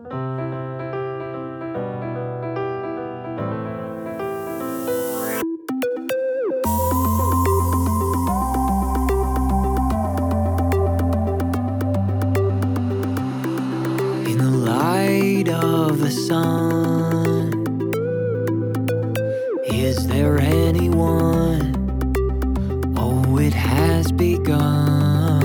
In the light of the sun, is there anyone? Oh, it has begun.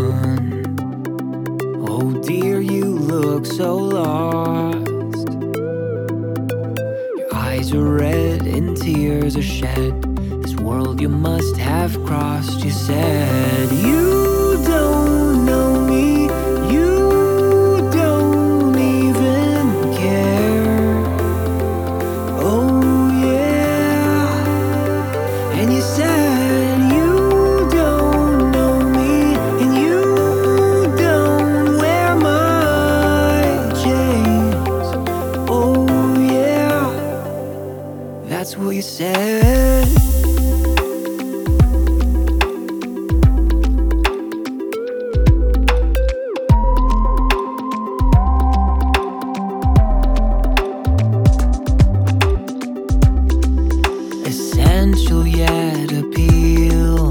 Oh dear, you look so lost. Your eyes are red and tears are shed. This world you must have crossed. You said, you don't know me, you don't even care. Oh yeah. And you said, you don't know me, and you don't wear my chains. Oh yeah. That's what you said. Essential yet appeal.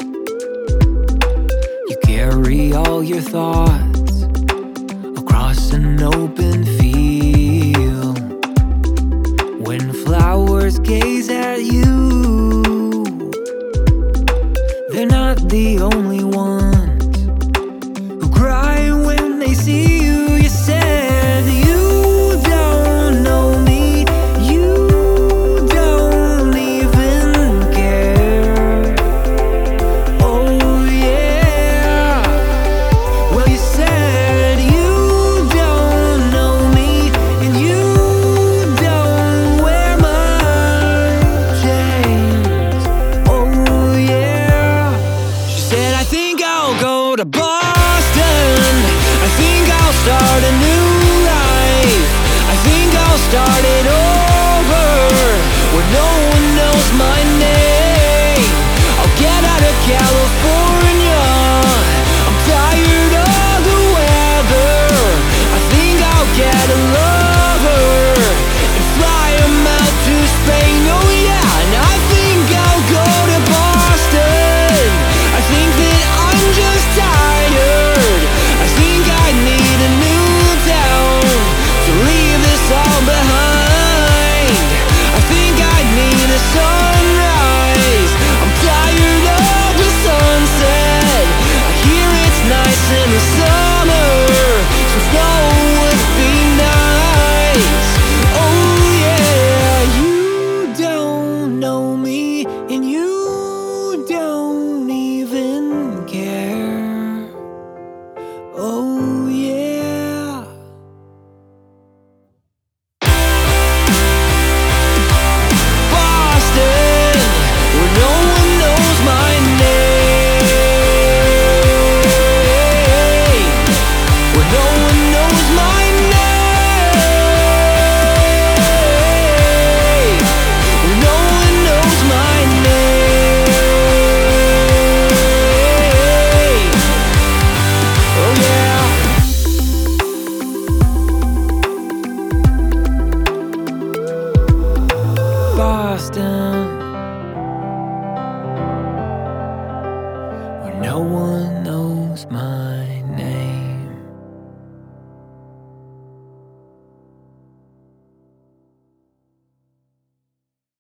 You carry all your thoughts across an open field. When flowers gaze at you, they're not the only ones who cry when they see you. You said, you don't know me, you don't even care. Oh yeah. Well, you said, you don't know me, and you don't wear my chains. Oh yeah. She said, I think I'll go to Boston. I think I'll start a new life. I think I'll start it over where no one knows my name. I'll get out of California. I'm tired of the weather. I think I'll get a lover and fly him out to Spain. Oh yeah, and I think I'll go to Boston. I think that I'm just tired. I think I need a new town to leave this all behind. I think I need a sunrise. I'm tired of the sunset. I hear it's nice in the summer, so snow would be nice. Oh yeah. You don't know me, and you don't even care. Oh yeah. Boston, where no one knows my name, where no one knows my name, where no one knows my name. Oh yeah. Boston.